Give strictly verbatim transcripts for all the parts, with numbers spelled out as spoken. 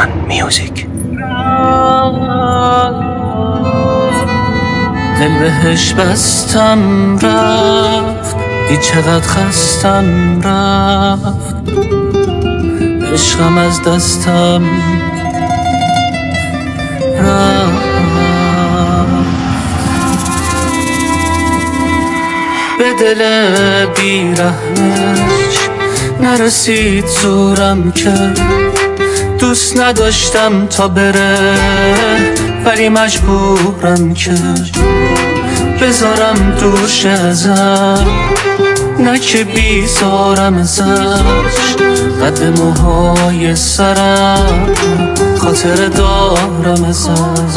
ایران میوزیک. دل بهش بستم رفت، دی چقدر خستم رفت، عشقم از دستم رفت. به دل بیرحمش نرسید زورم کرد، دوست نداشتم تا بره ولی مجبورم کرد بذارم دوش ازم، نه که بیزارم ازش. قد موهای سرم خاطر دارم ازش،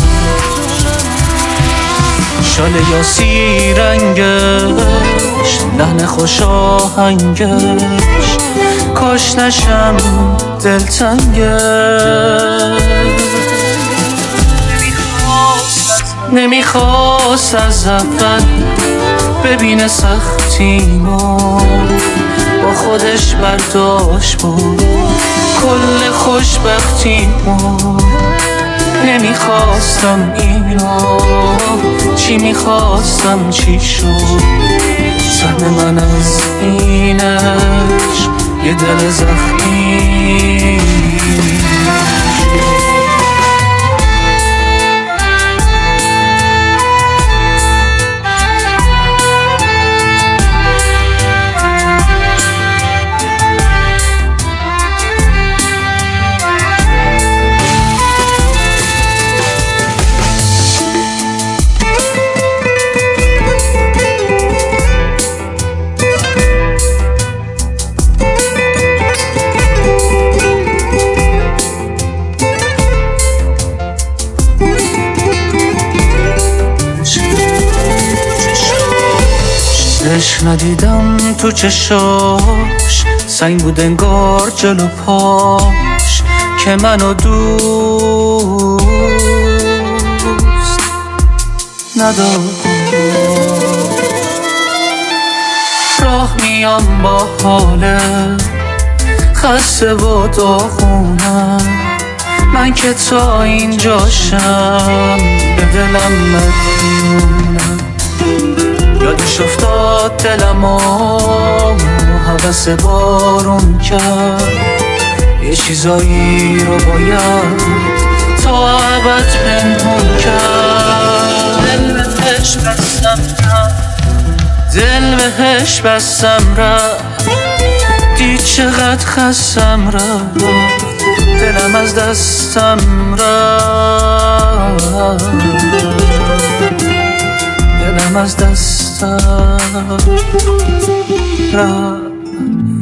شال یاسی رنگش، لحن خوش آهنگش، کاش نشم دلتنگش. نمیخواست از اول ببینه سختیمو، با خودش برداشت بود کل خوشبختیمو. نمیخواستم اینو، چی میخواستم چی شد. سهم من از اینش یه دل زخمی. عشق ندیدم تو چشاش، سنگ بود انگار جلو پاش که منو دوست نداشت. راه میام با حاله خسته و داغونم، من که تا اینجاشم به دلم مدیونم. یادش افتاد دلم و حوث بارون کرد، یه چیزایی رو باید تا ابد پنهون کرد. دل بهش بستم رفت، دل بهش بستم رفت، دید چقدر خستم رفت، دلم از دستم رفت، دلم از دستم رفت.